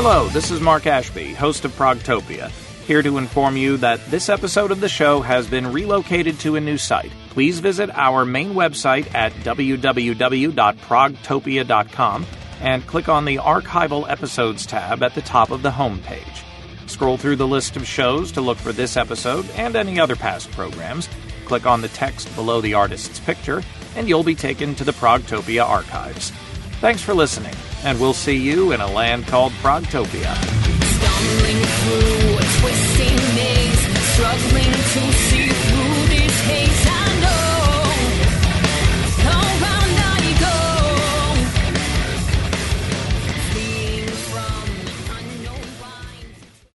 Hello, this is Mark Ashby, host of Progtopia, here to inform you that this episode of the show has been relocated to a new site. Please visit our main website at www.progtopia.com and click on the Archival Episodes tab at the top of the homepage. Scroll through the list of shows to look for this episode and any other past programs. Click on the text below the artist's picture, and you'll be taken to the Progtopia archives. Thanks for listening, and we'll see you in a land called Progtopia. Stumbling through a twist